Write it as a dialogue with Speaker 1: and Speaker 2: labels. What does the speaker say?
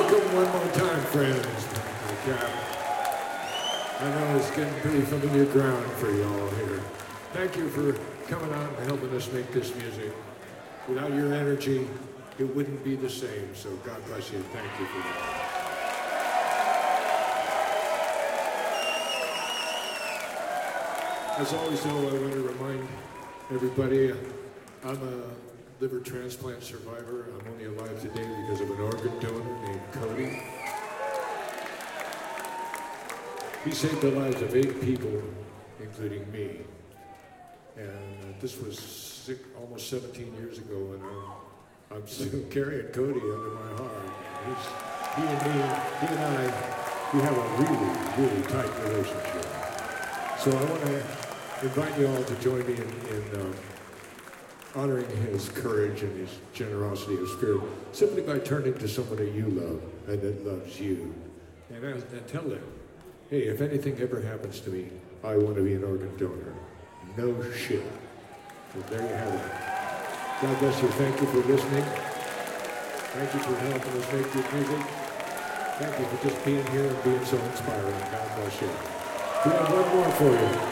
Speaker 1: Welcome one more time, friends. I know it's getting pretty familiar ground for you all here. Thank you for coming out and helping us make this music. Without your energy, it wouldn't be the same. So God bless you. Thank you for that. As always, though, I want to remind everybody I'm a liver transplant survivor. I'm only alive today because of an organ donor named Cody. He saved the lives of 8 people, including me. And this was almost 17 years ago, and I'm still carrying Cody under my heart. He and I, we have a really, really tight relationship. So I want to invite you all to join me in honoring his courage and his generosity of spirit simply by turning to somebody you love and that loves you. And tell them, hey, if anything ever happens to me, I want to be an organ donor. No shit. So there you have it. God bless you. Thank you for listening. Thank you for helping us make good music. Thank you for just being here and being so inspiring. God bless you. We have one more for you.